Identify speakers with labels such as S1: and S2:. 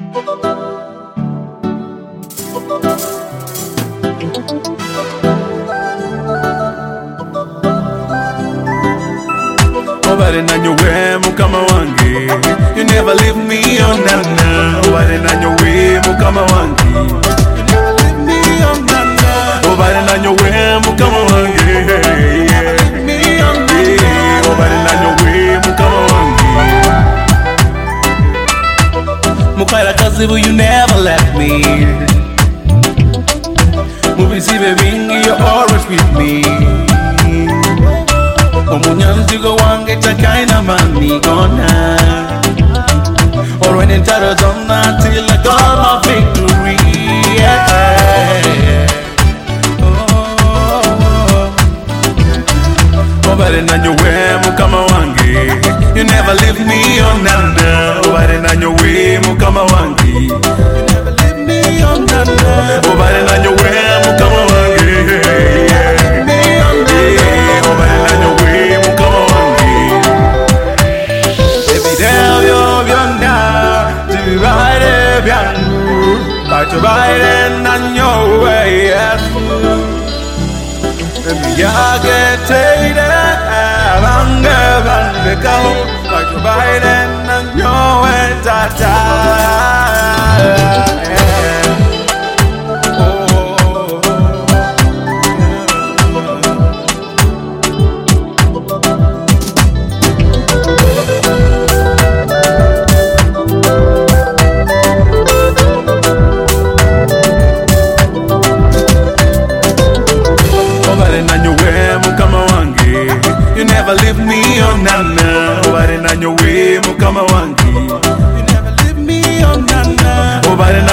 S1: Obare na nyowe mukama wange, you never leave me on nana. Obare na nyowe mukama wange, you never leave me on nana. Obare na nyowe mukama wange, me on nana. Obare na nyowe mukama wange. Mukaira kazibu, you never left me. Mubisibe bingi, you're always with me. Omunyanzigo wange takaina mani gonna. Or when in terror done till I got my victory. Obare na nyowe mukama wange, you never leave me on nana. Obare na nyowe mukama wange, you never leave me on nana. Obare na nyowe mukama wange, obare na nyowe mukama wange. Every day you're beyond to ride it beyond, but to ride it on your way. Yes. Baby, I get taken, I'm gonna go, but to ride it on your way. Ta-ta. You never leave me on nana. Obare na nyowe mukama wange, you never leave me on nana. Obare